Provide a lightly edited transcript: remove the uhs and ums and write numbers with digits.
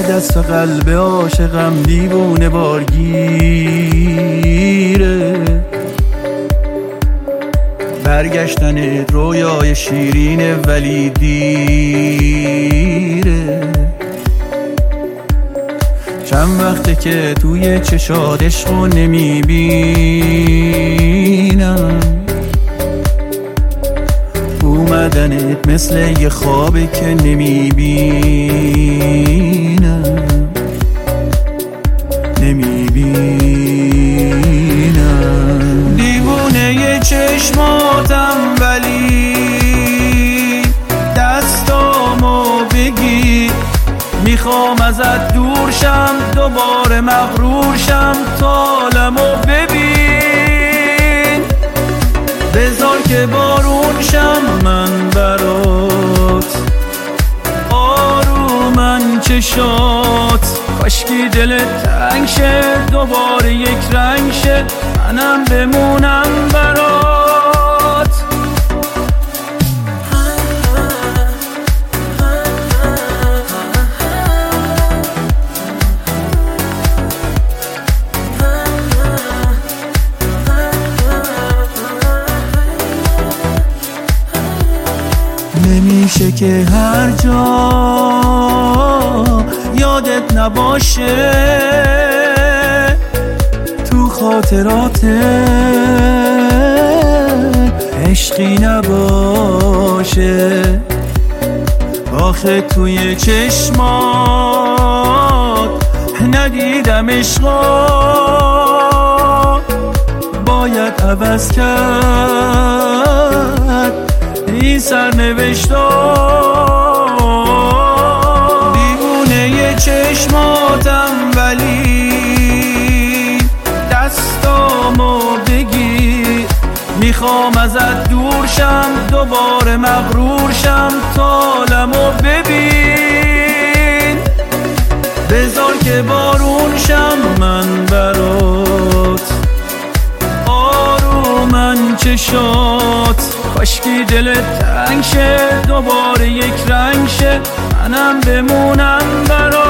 دست و قلب عاشقم دیوونه بارگیره. برگشتنت رویای شیرینه ولی دیره. چند وقته که توی چشات عشقو نمیبینم. اومدنت مثل یه خوابه که نمیبینم. دیوونه یه چشماتم ولی دستامو بگی. میخوام ازت دور شم دوباره مغرور شم. طالمو ببین بذار که بارون شم من برات. آرومن چشات کاشکی دلت تنگ شه دوباره یک رنگ شه منم بمونم برات. نمیشه که هر جا یادت نباشه. تو خاطرات عشقی نباشه. آخه توی چشمات ندیدم عشقا. باید عوض کرد این سرنوشتا. دیوونه یه چشماتم ولی دستامو بگیر. میخوام ازت دور شم دوباره مغرور شم. طالمو ببین بذار که بارون شم من برات. آرومن چشات کاشکی دلت تنگ شه دوباره یک رنگ شه منم بمونم برات.